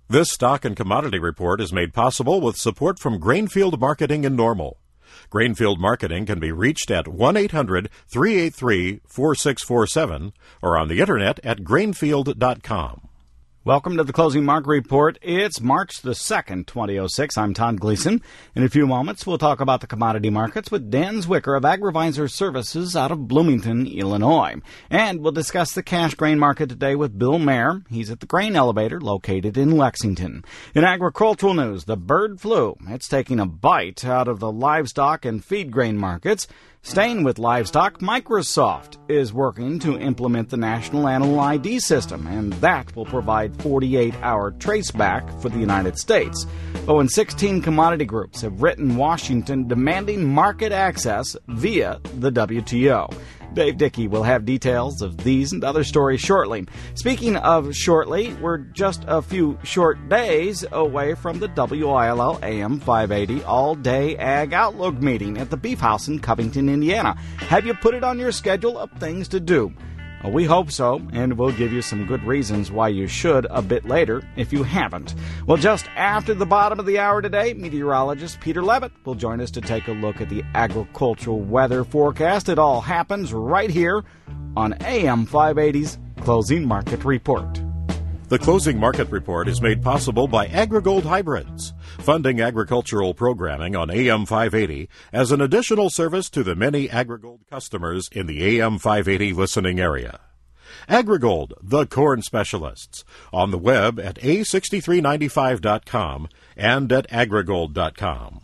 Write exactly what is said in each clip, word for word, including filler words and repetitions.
This stock and commodity report is made possible with support from Grainfield Marketing in Normal. Grainfield Marketing can be reached at one eight hundred three eight three four six four seven or on the internet at grainfield dot com. Welcome to the Closing Market Report. It's March the second, twenty oh six. I'm Todd Gleason. In a few moments, we'll talk about the commodity markets with Dan Zwicker of AgriVisor Services out of Bloomington, Illinois. And we'll discuss the cash grain market today with Bill Mayer. He's at the grain elevator located in Lexington. In agricultural news, the bird flu. It's taking a bite out of the livestock and feed grain markets. Staying with livestock, Microsoft is working to implement the National Animal I D system, and that will provide forty-eight hour traceback for the United States. Oh, and sixteen commodity groups have written Washington demanding market access via the W T O. Dave Dickey will have details of these and other stories shortly. Speaking of shortly, we're just a few short days away from the W I L L A M five eighty All-Day Ag Outlook meeting at the Beef House in Covington, Indiana. Have you put it on your schedule of things to do? Well, we hope so, and we'll give you some good reasons why you should a bit later if you haven't. Well, just after the bottom of the hour today, meteorologist Peter Levitt will join us to take a look at the agricultural weather forecast. It all happens right here on A M five eighty's Closing Market Report. The Closing Market Report is made possible by AgriGold Hybrids, funding agricultural programming on A M five eighty as an additional service to the many AgriGold customers in the A M five eighty listening area. AgriGold, the corn specialists, on the web at A six three nine five dot com and at agrigold dot com.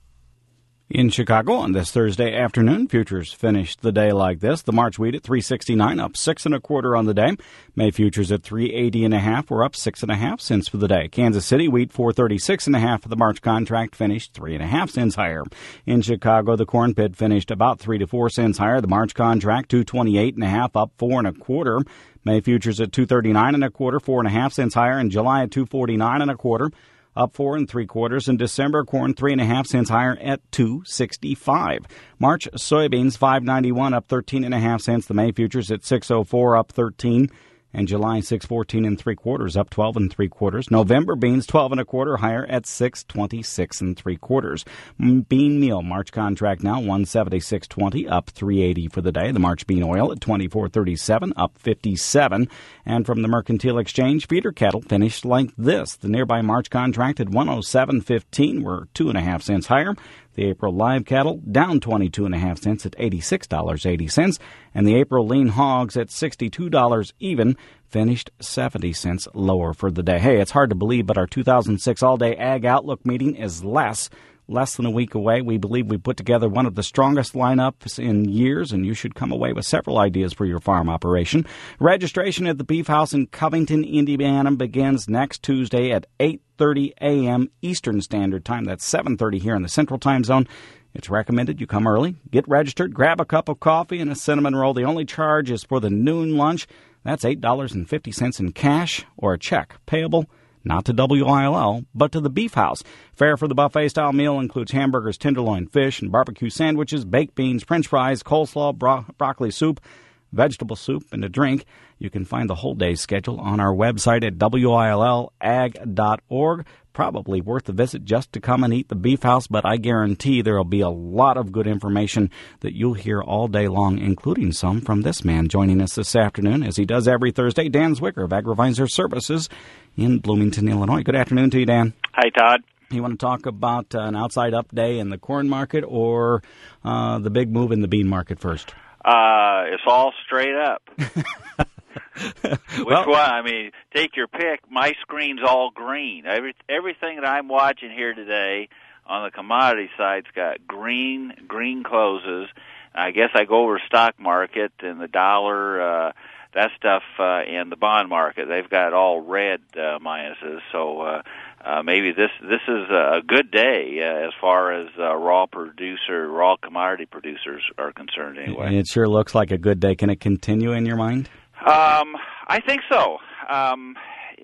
In Chicago on this Thursday afternoon, futures finished the day like this. The March wheat at three sixty-nine, up six and a quarter on the day. May futures at three eighty and a half, were up six and a half cents for the day. Kansas City wheat four thirty-six and a half for the March contract, finished three and a half cents higher. In Chicago, the corn pit finished about three to four cents higher. The March contract two twenty-eight and a half, up four and a quarter. May futures at two thirty-nine and a quarter, four and a half cents higher. In July at two forty-nine and a quarter, up four and three quarters. In December, corn three and a half cents higher at two sixty-five. March soybeans five ninety-one, up thirteen and a half cents. The May futures at six oh four, up thirteen. And July six fourteen and three quarters, up twelve and three quarters. November beans twelve and a quarter higher at six twenty-six and three quarters. Bean meal March contract now one seventy-six twenty, up three eighty for the day. The March bean oil at twenty-four thirty-seven, up fifty-seven. And from the Mercantile Exchange, feeder cattle finished like this. The nearby March contract at one oh seven fifteen, were two and a half cents higher. The April live cattle down twenty-two and a half cents at eighty-six dollars and eighty cents, and the April lean hogs at sixty-two dollars even, finished seventy cents lower for the day. Hey, it's hard to believe, but our two thousand six All-Day Ag Outlook meeting is less. Less than a week away. We believe we put together one of the strongest lineups in years, and you should come away with several ideas for your farm operation. Registration at the Beef House in Covington, Indiana begins next Tuesday at eight thirty a.m. Eastern Standard Time. That's seven thirty here in the Central Time Zone. It's recommended you come early, get registered, grab a cup of coffee and a cinnamon roll. The only charge is for the noon lunch. That's eight dollars and fifty cents in cash or a check payable not to W I L L, but to the Beef House. Fare for the buffet-style meal includes hamburgers, tenderloin, fish, and barbecue sandwiches, baked beans, french fries, coleslaw, bro- broccoli soup, vegetable soup, and a drink. You can find the whole day's schedule on our website at W I L L ag dot org. Probably worth a visit just to come and eat the Beef House, but I guarantee there will be a lot of good information that you'll hear all day long, including some from this man joining us this afternoon, as he does every Thursday, Dan Zwicker of AgriVisor Services in Bloomington, Illinois. Good afternoon to you, Dan. Hi, Todd. You want to talk about uh, an outside-up day in the corn market or uh, the big move in the bean market first? Uh, it's all straight up. Which well, one? I mean, take your pick. My screen's all green. Every everything that I'm watching here today on the commodity side's got green, green closes. I guess I go over stock market and the dollar, uh, that stuff, uh, and the bond market. They've got all red uh, minuses. So uh, uh, maybe this this is a good day uh, as far as uh, raw producer, raw commodity producers are concerned. Anyway, it sure looks like a good day. Can it continue in your mind? Um, I think so. Um,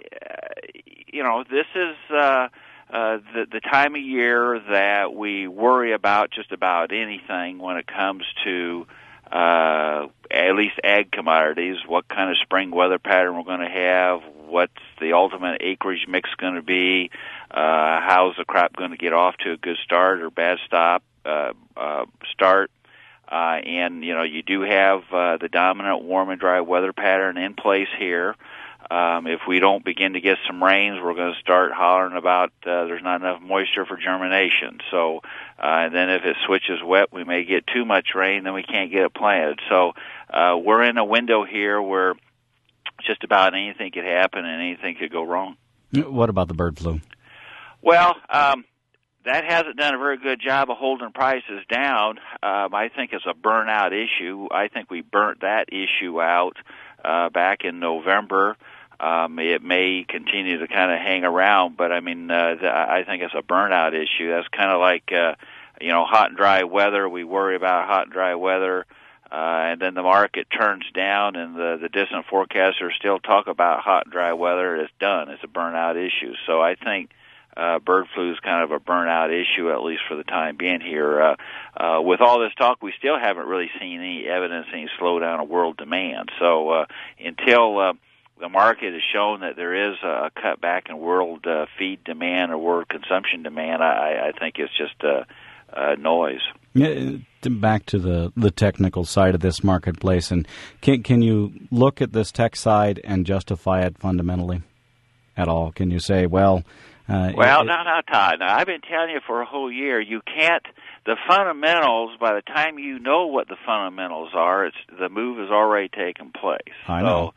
you know, this is uh, uh, the, the time of year that we worry about just about anything when it comes to uh, at least ag commodities, what kind of spring weather pattern we're going to have, what's the ultimate acreage mix going to be? Uh, how's the crop going to get off to a good start or bad stop uh, uh, start? Uh, and, you know, you do have uh, the dominant warm and dry weather pattern in place here. Um, if we don't begin to get some rains, we're going to start hollering about uh, there's not enough moisture for germination. So, uh, and then if it switches wet, we may get too much rain, then we can't get it planted. So uh, we're in a window here where just about anything could happen and anything could go wrong. What about the bird flu? Well, um, that hasn't done a very good job of holding prices down. Um, I think it's a burnout issue. I think we burnt that issue out uh, back in November. Um, it may continue to kind of hang around, but I mean, uh, th- I think it's a burnout issue. That's kind of like, uh, you know, hot and dry weather. We worry about hot and dry weather, uh, and then the market turns down, and the, the distant forecasters still talk about hot and dry weather. It's done. It's a burnout issue. So I think uh, bird flu is kind of a burnout issue, at least for the time being here. Uh, uh, with all this talk, we still haven't really seen any evidence, any slowdown of world demand. So uh, until uh, the market has shown that there is a cutback in world uh, feed demand or world consumption demand, I, I think it's just uh, uh, noise. Yeah, back to the, the technical side of this marketplace, and can can you look at this tech side and justify it fundamentally at all? Can you say, well... Uh, well, it, no, no, Todd. Now, I've been telling you for a whole year, you can't, the fundamentals, by the time you know what the fundamentals are, it's the move has already taken place. I know.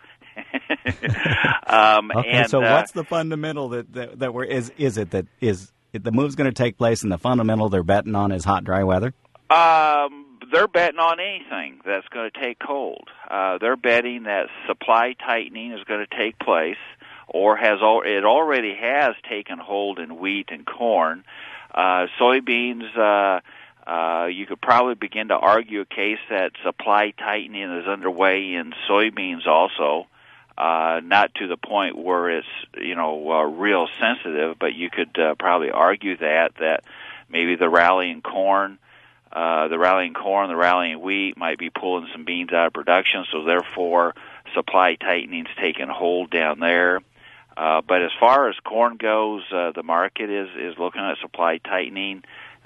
So, um, okay, and, so uh, what's the fundamental that, that, that we're, is, is it that is it the move's going to take place and the fundamental they're betting on is hot, dry weather? Um, they're betting on anything that's going to take hold. Uh, they're betting that supply tightening is going to take place, or has al- it already has taken hold in wheat and corn. Uh, soybeans, uh, uh, you could probably begin to argue a case that supply tightening is underway in soybeans also. Uh, not to the point where it's, you know, uh, real sensitive, but you could uh, probably argue that, that maybe the rally in corn, uh, the rally in corn, the rally in wheat might be pulling some beans out of production, so therefore supply tightening's taken hold down there. Uh, but as far as corn goes, uh, the market is, is looking at supply tightening,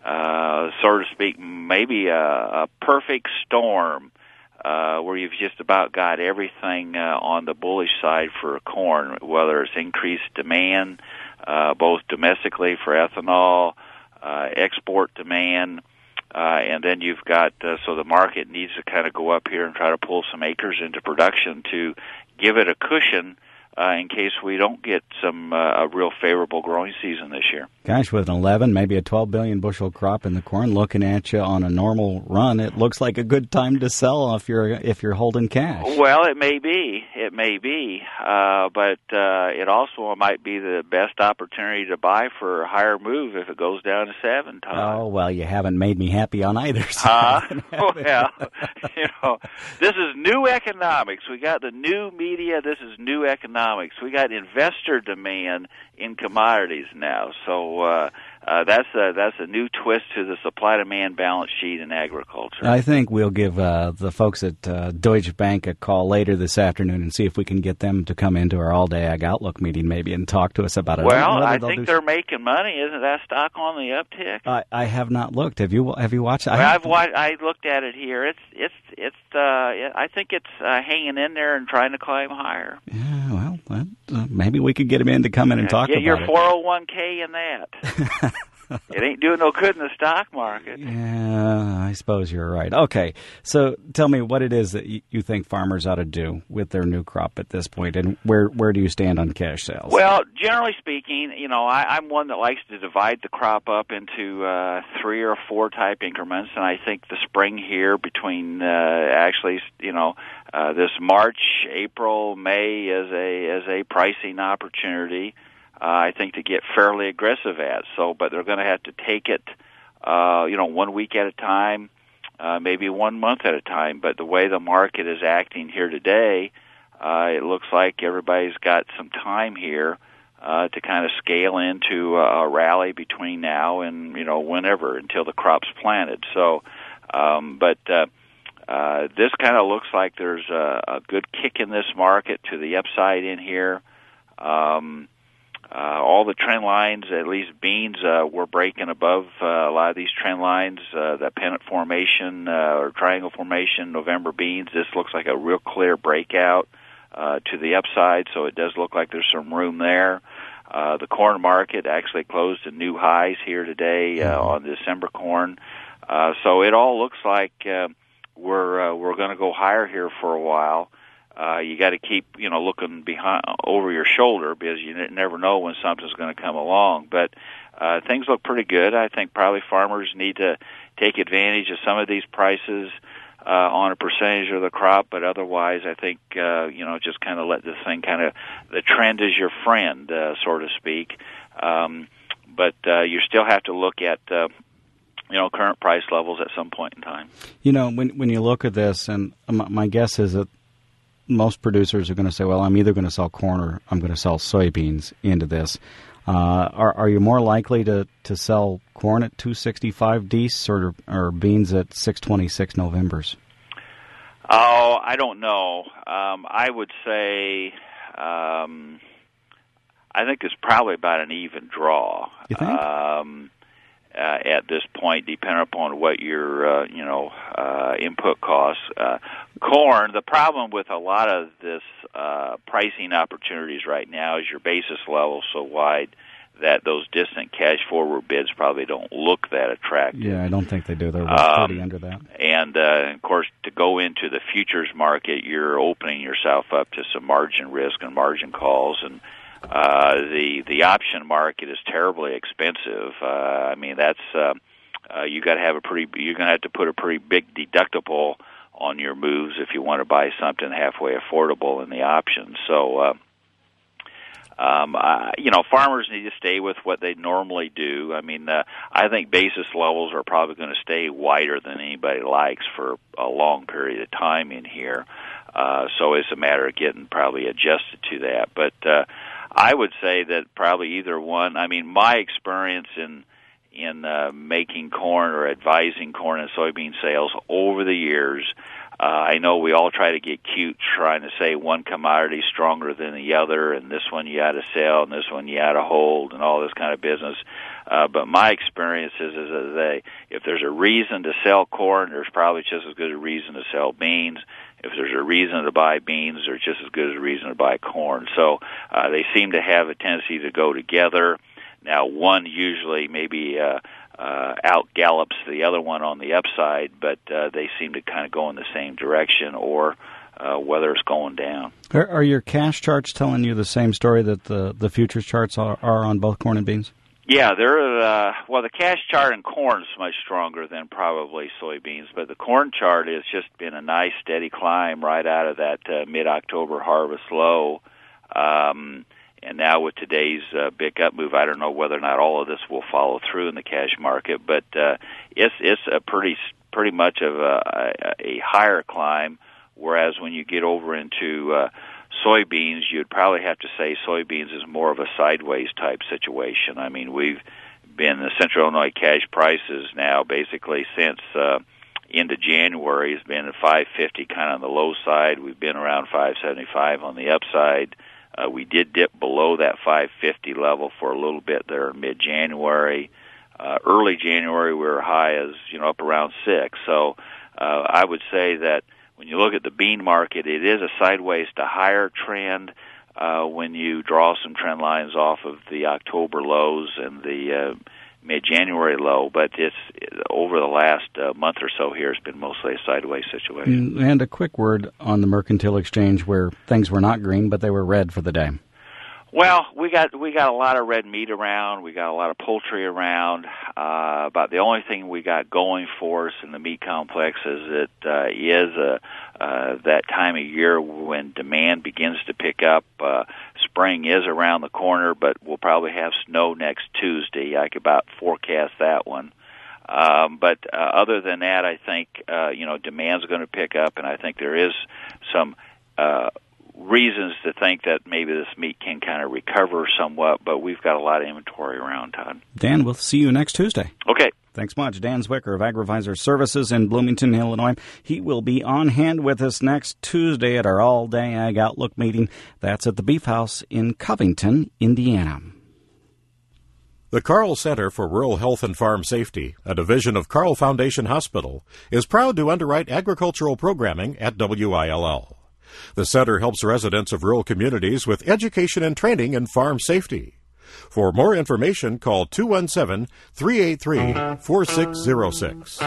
uh, so to speak, maybe a, a perfect storm, uh, where you've just about got everything, uh, on the bullish side for corn, whether it's increased demand, uh, both domestically for ethanol, uh, export demand, uh, and then you've got, uh, so the market needs to kind of go up here and try to pull some acres into production to give it a cushion, Uh, in case we don't get some uh, a real favorable growing season this year. Gosh, with an eleven, maybe a twelve billion bushel crop in the corn looking at you on a normal run, it looks like a good time to sell if you're if you're holding cash. Well, it may be, it may be, uh, but uh, it also might be the best opportunity to buy for a higher move if it goes down to seven. Todd. Oh well, you haven't made me happy on either side. Uh, well, you know, this is new economics. We got the new media. This is new economics. We got investor demand in commodities now, so uh, uh, that's a, that's a new twist to the supply-demand balance sheet in agriculture. I think we'll give uh, the folks at uh, Deutsche Bank a call later this afternoon and see if we can get them to come into our all-day Ag Outlook meeting maybe and talk to us about it. Well, I, I think they're making money. Isn't that stock on the uptick? I, I have not looked. Have you? Have you watched? Well, I I've watched, I looked at it here. It's it's it's. Uh, I think it's uh, hanging in there and trying to climb higher. Yeah, well, that, uh, maybe we could get him in to come in and talk Get about your it. four oh one k in that. It ain't doing no good in the stock market. Yeah, I suppose you're right. Okay, so tell me what it is that you think farmers ought to do with their new crop at this point, and where where do you stand on cash sales? Well, generally speaking, you know, I, I'm one that likes to divide the crop up into uh, three or four type increments, and I think the spring here between uh, actually, you know, uh, this March, April, May is a is a pricing opportunity. Uh, I think to get fairly aggressive at. So, but they're going to have to take it, uh, you know, one week at a time, uh, maybe one month at a time. But the way the market is acting here today, uh, it looks like everybody's got some time here uh, to kind of scale into a rally between now and, you know, whenever until the crop's planted. So, um, but uh, uh, this kind of looks like there's a, a good kick in this market to the upside in here. Um, uh, all the trend lines, at least beans, uh, were breaking above uh, a lot of these trend lines. Uh, that pennant formation uh, or triangle formation, November beans, this looks like a real clear breakout uh, to the upside, so it does look like there's some room there. Uh, the corn market actually closed at new highs here today uh, on December corn. Uh, so it all looks like uh, we're uh, we're going to go higher here for a while. Uh, you got to keep you know looking behind over your shoulder because you n- never know when something's going to come along. But uh, things look pretty good. I think probably farmers need to take advantage of some of these prices uh, on a percentage of the crop. But otherwise, I think uh, you know just kind of let this thing kind of the trend is your friend, uh, so to speak. Um, but uh, you still have to look at uh, you know current price levels at some point in time. You know, when when you look at this, and my, my guess is that most producers are going to say, well, I'm either going to sell corn or I'm going to sell soybeans into this. Uh, are, are you more likely to, to sell corn at two sixty-five Dees or, or beans at six twenty-six Novembers? Oh, I don't know. Um, I would say um, I think it's probably about an even draw. You think? Um, Uh, at this point, depending upon what your uh, you know uh, input costs. Uh, corn. The problem with a lot of this uh, pricing opportunities right now is your basis level so wide that those distant cash forward bids probably don't look that attractive. Yeah, I don't think they do. They're um, pretty under that. And uh, of course, to go into the futures market, you're opening yourself up to some margin risk and margin calls and. Uh, the the option market is terribly expensive. Uh, I mean, that's uh, uh, you got to have a pretty. You're going to have to put a pretty big deductible on your moves if you want to buy something halfway affordable in the options. So, uh, um, uh, you know, farmers need to stay with what they normally do. I mean, uh, I think basis levels are probably going to stay wider than anybody likes for a long period of time in here. Uh, so it's a matter of getting probably adjusted to that, but. Uh, I would say that probably either one. I mean, my experience in in uh, making corn or advising corn and soybean sales over the years, uh, I know we all try to get cute trying to say one commodity is stronger than the other, and this one you ought to sell, and this one you ought to hold, and all this kind of business. Uh, but my experience is, is that they, if there's a reason to sell corn, there's probably just as good a reason to sell beans. If there's a reason to buy beans, there's just as good as a reason to buy corn. So uh, they seem to have a tendency to go together. Now, one usually maybe uh, uh, out-gallops the other one on the upside, but uh, they seem to kind of go in the same direction or uh, whether it's going down. Are, are your cash charts telling you the same story that the, the futures charts are, are on both corn and beans? Yeah, they're uh, well. The cash chart in corn is much stronger than probably soybeans, but the corn chart has just been a nice steady climb right out of that uh, mid-October harvest low, um, and now with today's uh, big up move, I don't know whether or not all of this will follow through in the cash market, but uh, it's it's a pretty pretty much of a, a, a higher climb. Whereas when you get over into uh, soybeans, you'd probably have to say soybeans is more of a sideways type situation. I mean, we've been the Central Illinois cash prices now basically since uh, into January has been at five fifty, kind of on the low side. We've been around five seventy-five on the upside. Uh, we did dip below that five fifty level for a little bit there in mid-January. Uh, early January, we were high as, you know, up around six. So uh, I would say that when you look at the bean market, it is a sideways to higher trend uh, when you draw some trend lines off of the October lows and the uh, mid-January low. But it's over the last uh, month or so here, it's been mostly a sideways situation. And a quick word on the Mercantile Exchange where things were not green, but they were red for the day. Well, we got we got a lot of red meat around. We got a lot of poultry around. Uh, but the only thing we got going for us in the meat complex is it uh, is a, uh, that time of year when demand begins to pick up. Uh, spring is around the corner, but we'll probably have snow next Tuesday. I could about forecast that one. Um, but uh, other than that, I think uh, you know demand's going to pick up, and I think there is some Uh, reasons to think that maybe this meat can kind of recover somewhat, but we've got a lot of inventory around, Todd. Dan, we'll see you next Tuesday. Okay. Thanks much. Dan Zwicker of AgriVisor Services in Bloomington, Illinois. He will be on hand with us next Tuesday at our all-day Ag Outlook meeting. That's at the Beef House in Covington, Indiana. The Carl Center for Rural Health and Farm Safety, a division of Carl Foundation Hospital, is proud to underwrite agricultural programming at W I L L. The center helps residents of rural communities with education and training in farm safety. For more information, call two one seven, three eight three, four six zero six.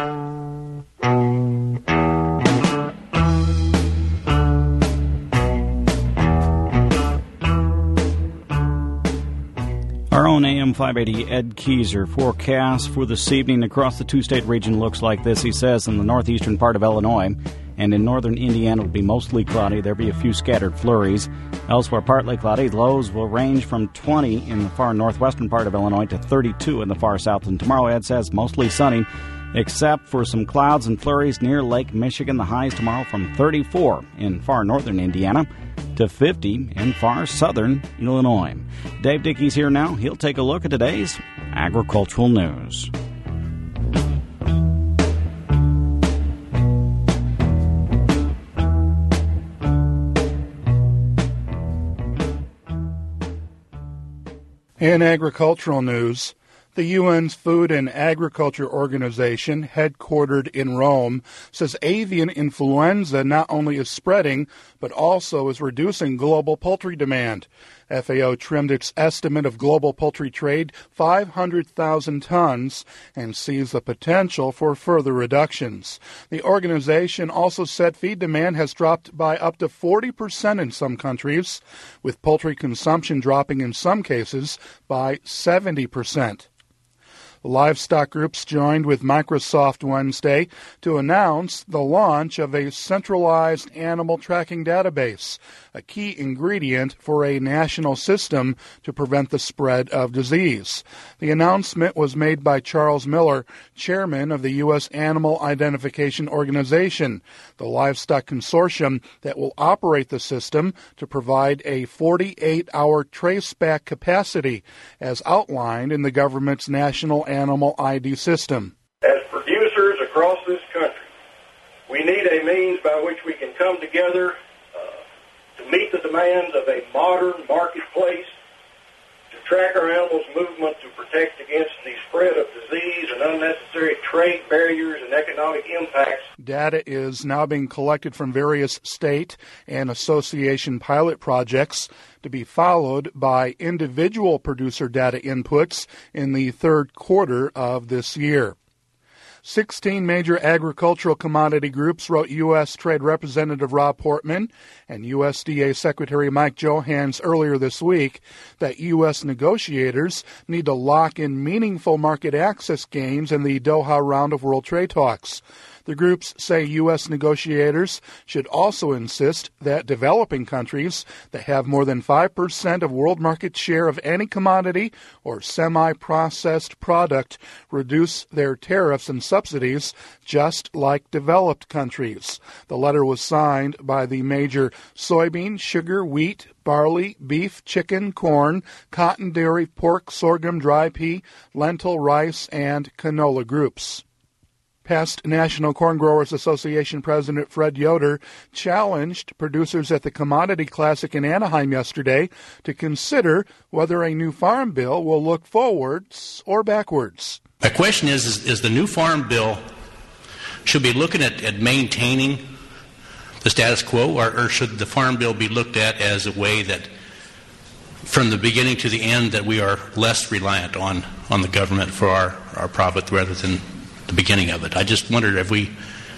Our own A M five eighty Ed Keyser forecast for this evening across the two-state region looks like this. He says in the northeastern part of Illinois and in northern Indiana it will be mostly cloudy. There'll be a few scattered flurries. Elsewhere, partly cloudy. Lows will range from twenty in the far northwestern part of Illinois to thirty-two in the far south. And tomorrow, Ed says, mostly sunny, except for some clouds and flurries near Lake Michigan. The highs tomorrow from thirty-four in far northern Indiana to fifty in far southern Illinois. Dave Dickey's here now. He'll take a look at today's agricultural news. In agricultural news, the U N's Food and Agriculture Organization, headquartered in Rome, says avian influenza not only is spreading, but also is reducing global poultry demand. F A O trimmed its estimate of global poultry trade five hundred thousand tons and sees the potential for further reductions. The organization also said feed demand has dropped by up to forty percent in some countries, with poultry consumption dropping in some cases by seventy percent. Livestock groups joined with Microsoft Wednesday to announce the launch of a centralized animal tracking database, a key ingredient for a national system to prevent the spread of disease. The announcement was made by Charles Miller, chairman of the U S Animal Identification Organization, the livestock consortium that will operate the system to provide a forty-eight hour traceback capacity, as outlined in the government's National Animal I D system. As producers across this country, we need a means by which we can come together uh, to meet the demands of a modern marketplace, to track our animals' movement, to protect against the spread of disease and unnecessary trade barriers and economic impacts. Data is now being collected from various state and association pilot projects to be followed by individual producer data inputs in the third quarter of this year. Sixteen major agricultural commodity groups wrote U S. Trade Representative Rob Portman and U S D A Secretary Mike Johanns earlier this week that U S negotiators need to lock in meaningful market access gains in the Doha round of World Trade talks. The groups say U S negotiators should also insist that developing countries that have more than five percent of world market share of any commodity or semi-processed product reduce their tariffs and subsidies just like developed countries. The letter was signed by the major soybean, sugar, wheat, barley, beef, chicken, corn, cotton, dairy, pork, sorghum, dry pea, lentil, rice, and canola groups. Past National Corn Growers Association President Fred Yoder challenged producers at the Commodity Classic in Anaheim yesterday to consider whether a new farm bill will look forwards or backwards. My question is, is, is the new farm bill should be looking at, at maintaining the status quo, or, or should the farm bill be looked at as a way that from the beginning to the end that we are less reliant on, on the government for our, our profit rather than the beginning of it? I just wondered if we,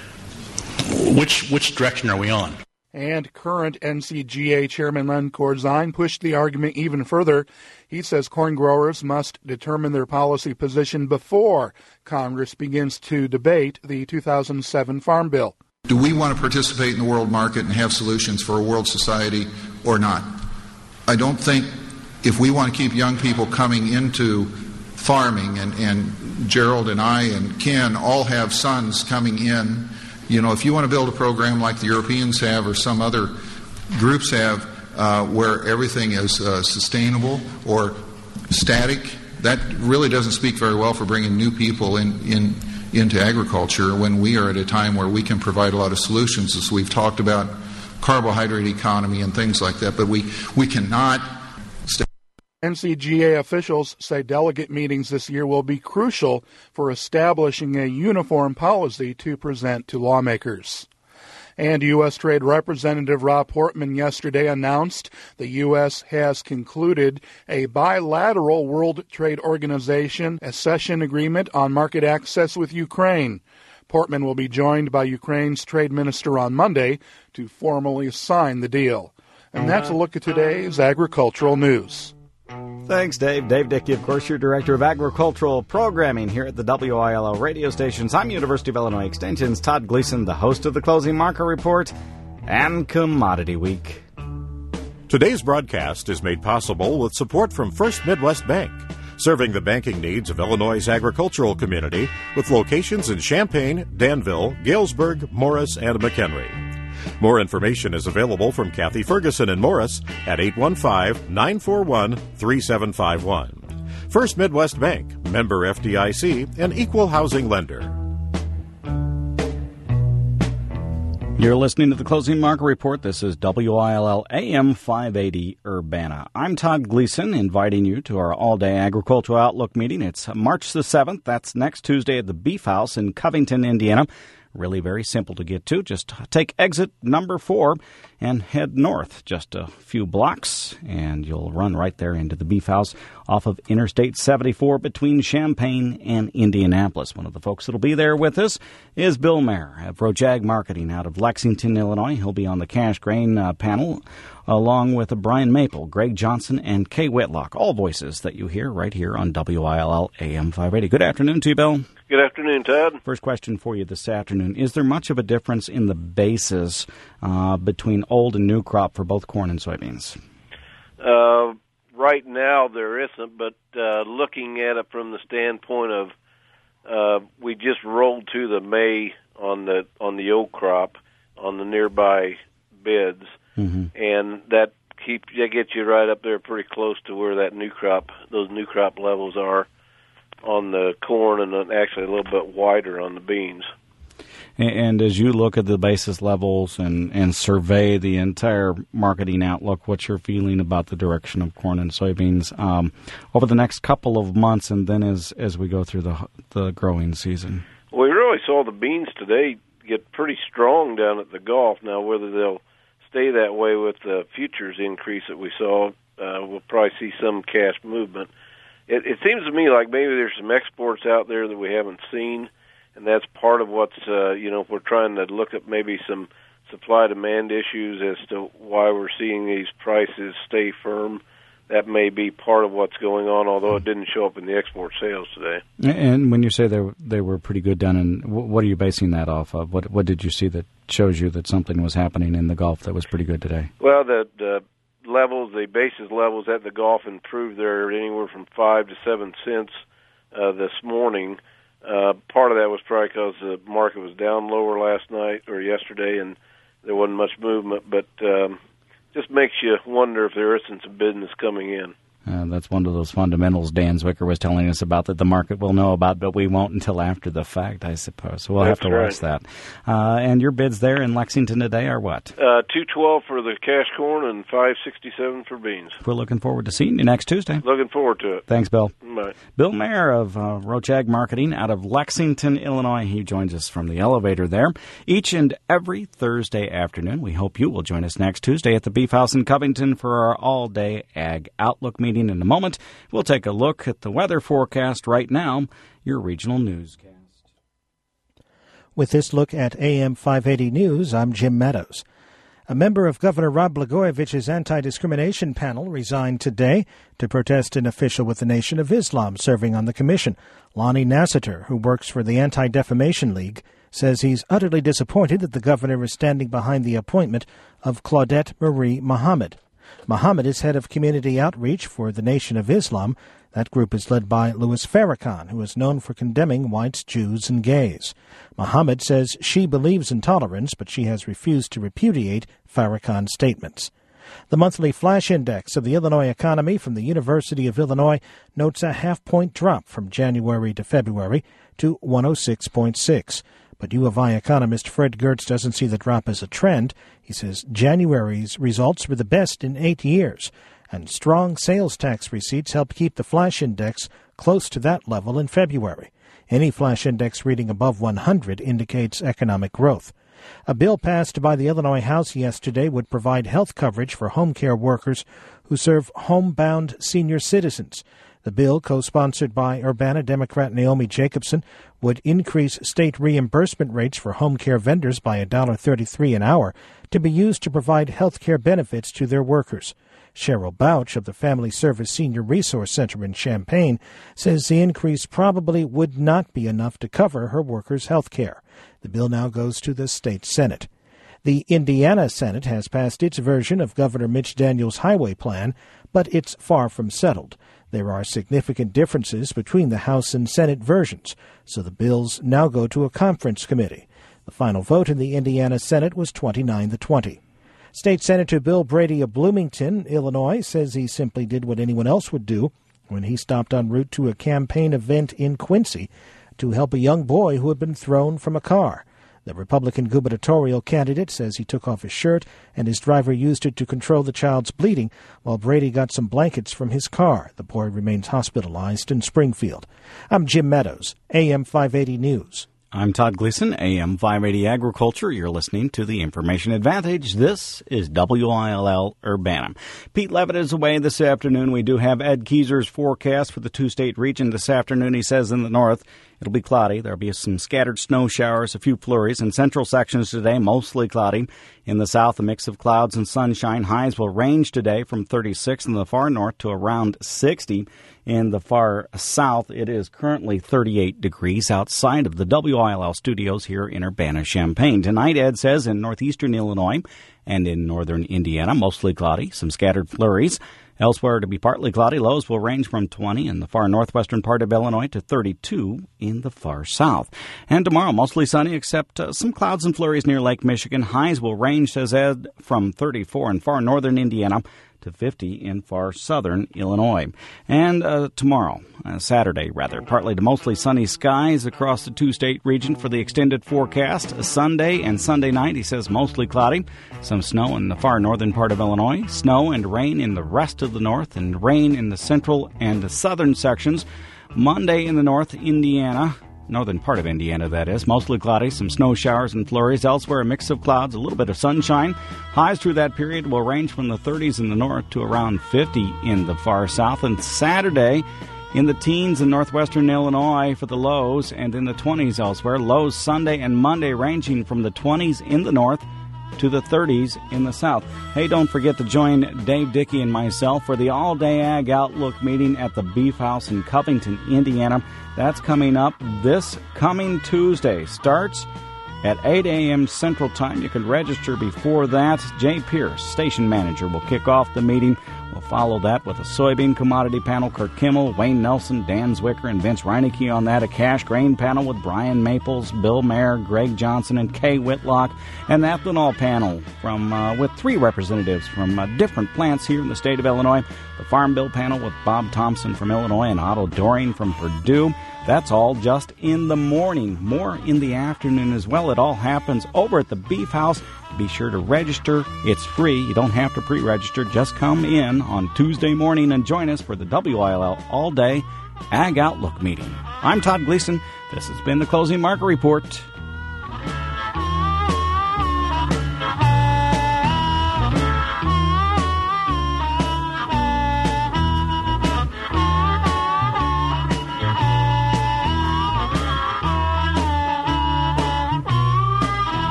which which direction are we on? And current N C G A Chairman Len Corzine pushed the argument even further. He says corn growers must determine their policy position before Congress begins to debate the two thousand seven Farm Bill. Do we want to participate in the world market and have solutions for a world society or not? I don't think if we want to keep young people coming into farming, and, and Gerald and I and Ken all have sons coming in, you know, if you want to build a program like the Europeans have or some other groups have, uh, where everything is uh, sustainable or static, that really doesn't speak very well for bringing new people in, in into agriculture when we are at a time where we can provide a lot of solutions, as we've talked about carbohydrate economy and things like that, but we, we cannot stay. N C G A officials say delegate meetings this year will be crucial for establishing a uniform policy to present to lawmakers. And U S. Trade Representative Rob Portman yesterday announced the U S has concluded a bilateral World Trade Organization accession agreement on market access with Ukraine. Portman will be joined by Ukraine's trade minister on Monday to formally sign the deal. And that's a look at today's agricultural news. Thanks, Dave. Dave Dickey, of course, your Director of Agricultural Programming here at the W I L L radio stations. I'm University of Illinois Extension's Todd Gleason, the host of the Closing Market Report and Commodity Week. Today's broadcast is made possible with support from First Midwest Bank, serving the banking needs of Illinois' agricultural community with locations in Champaign, Danville, Galesburg, Morris, and McHenry. More information is available from Kathy Ferguson in Morris at eight one five, nine four one, three seven five one. First Midwest Bank, member F D I C, and equal housing lender. You're listening to the Closing Market Report. This is W I L L A M five eighty Urbana. I'm Todd Gleason, inviting you to our all-day agricultural outlook meeting. It's March the seventh. That's next Tuesday at the Beef House in Covington, Indiana. Really very simple to get to. Just take exit number four and head north just a few blocks, and you'll run right there into the Beef House off of Interstate seventy-four between Champaign and Indianapolis. One of the folks that'll be there with us is Bill Mayer of Rojag Marketing out of Lexington, Illinois. He'll be on the cash grain uh, panel along with Brian Maple, Greg Johnson, and Kay Whitlock, all voices that you hear right here on W I L L A M five eighty. Good afternoon to you, Bill. Good afternoon, Todd. First question for you this afternoon. Is there much of a difference in the basis uh, between old and new crop for both corn and soybeans? Uh, right now there isn't, but uh, looking at it from the standpoint of uh, we just rolled to the May on the on the old crop on the nearby beds, mm-hmm. and that keep that gets you right up there pretty close to where that new crop those new crop levels are on the corn, and then actually a little bit wider on the beans. And as you look at the basis levels and, and survey the entire marketing outlook, what's your feeling about the direction of corn and soybeans um, over the next couple of months, and then as as we go through the the growing season? We really saw the beans today get pretty strong down at the Gulf. Now, whether they'll stay that way with the futures increase that we saw, uh, we'll probably see some cash movement. It, it seems to me like maybe there's some exports out there that we haven't seen, and that's part of what's, uh, you know, if we're trying to look at maybe some supply-demand issues as to why we're seeing these prices stay firm. That may be part of what's going on, although it didn't show up in the export sales today. And when you say they were, they were pretty good down in, what are you basing that off of? What what did you see that shows you that something was happening in the Gulf that was pretty good today? Well, the, the levels, the basis levels at the Gulf improved there anywhere from five to seven cents uh, this morning. Uh, part of that was probably because the market was down lower last night or yesterday, and there wasn't much movement, but um, just makes you wonder if there isn't some business coming in. Uh, that's one of those fundamentals Dan Zwicker was telling us about that the market will know about, but we won't until after the fact, I suppose. So we'll that's have to right. watch that. Uh, and your bids there in Lexington today are what? Uh, two twelve for the cash corn and five sixty-seven for beans. We're looking forward to seeing you next Tuesday. Looking forward to it. Thanks, Bill. Bye. Bill Mayer of uh, Rojag Marketing out of Lexington, Illinois. He joins us from the elevator there each and every Thursday afternoon. We hope you will join us next Tuesday at the Beef House in Covington for our all-day Ag Outlook meeting. In a moment, we'll take a look at the weather forecast right now, your regional newscast. With this look at A M five eighty News, I'm Jim Meadows. A member of Governor Rod Blagojevich's anti-discrimination panel resigned today to protest an official with the Nation of Islam serving on the commission. Lonnie Nassiter, who works for the Anti-Defamation League, says he's utterly disappointed that the governor is standing behind the appointment of Claudette Marie Muhammad. Muhammad is head of community outreach for the Nation of Islam. That group is led by Louis Farrakhan, who is known for condemning whites, Jews, and gays. Muhammad says she believes in tolerance, but she has refused to repudiate Farrakhan's statements. The monthly flash index of the Illinois economy from the University of Illinois notes a half-point drop from January to February to one oh six point six. But U of I economist Fred Gertz doesn't see the drop as a trend. He says January's results were the best in eight years, and strong sales tax receipts helped keep the flash index close to that level in February. Any flash index reading above one hundred indicates economic growth. A bill passed by the Illinois House yesterday would provide health coverage for home care workers who serve homebound senior citizens. The bill, co-sponsored by Urbana Democrat Naomi Jacobson, would increase state reimbursement rates for home care vendors by one dollar thirty-three an hour to be used to provide health care benefits to their workers. Cheryl Bouch of the Family Service Senior Resource Center in Champaign says the increase probably would not be enough to cover her workers' health care. The bill now goes to the state Senate. The Indiana Senate has passed its version of Governor Mitch Daniels' highway plan, but it's far from settled. There are significant differences between the House and Senate versions, so the bills now go to a conference committee. The final vote in the Indiana Senate was twenty-nine to twenty. State Senator Bill Brady of Bloomington, Illinois, says he simply did what anyone else would do when he stopped en route to a campaign event in Quincy to help a young boy who had been thrown from a car. The Republican gubernatorial candidate says he took off his shirt and his driver used it to control the child's bleeding while Brady got some blankets from his car. The boy remains hospitalized in Springfield. I'm Jim Meadows, A M five eighty News. I'm Todd Gleason, A M five eighty Agriculture. You're listening to the Information Advantage. This is W I L L Urbana. Pete Levitt is away this afternoon. We do have Ed Keyser's forecast for the two-state region this afternoon. He says in the north, it'll be cloudy. There'll be some scattered snow showers, a few flurries. In central sections today, mostly cloudy. In the south, a mix of clouds and sunshine. Highs will range today from thirty-six in the far north to around sixty. In the far south, it is currently thirty-eight degrees outside of the W I L L studios here in Urbana-Champaign. Tonight, Ed says, in northeastern Illinois and in northern Indiana, mostly cloudy, some scattered flurries. Elsewhere, to be partly cloudy, lows will range from twenty in the far northwestern part of Illinois to thirty-two in the far south. And tomorrow, mostly sunny, except uh, some clouds and flurries near Lake Michigan. Highs will range, says Ed, from thirty-four in far northern Indiana to fifty in far southern Illinois. And uh, tomorrow, uh, Saturday rather, partly to mostly sunny skies across the two-state region for the extended forecast. Sunday and Sunday night, he says, mostly cloudy. Some snow in the far northern part of Illinois. Snow and rain in the rest of the north, and rain in the central and the southern sections. Monday in the north, Indiana. Northern part of Indiana, that is. Mostly cloudy, some snow showers and flurries. Elsewhere, a mix of clouds, a little bit of sunshine. Highs through that period will range from the thirties in the north to around fifty in the far south. And Saturday, in the teens in northwestern Illinois for the lows, and in the twenties elsewhere. Lows Sunday and Monday ranging from the twenties in the north to the thirties in the south. Hey, don't forget to join Dave Dickey and myself for the all-day Ag Outlook meeting at the Beef House in Covington, Indiana. That's coming up this coming Tuesday. Starts at eight a.m. Central Time. You can register before that. Jay Pierce, station manager, will kick off the meeting. We'll follow that with a soybean commodity panel. Kurt Kimmel, Wayne Nelson, Dan Zwicker, and Vince Reineke on that. A cash grain panel with Brian Maples, Bill Mayer, Greg Johnson, and Kay Whitlock. And the ethanol panel from uh, with three representatives from uh, different plants here in the state of Illinois. The Farm Bill panel with Bob Thompson from Illinois and Otto Doring from Purdue. That's all just in the morning. More in the afternoon as well. It all happens over at the Beef House. Be sure to register. It's free. You don't have to pre-register. Just come in on Tuesday morning and join us for the W I L L All-Day Ag Outlook meeting. I'm Todd Gleason. This has been the Closing Market Report.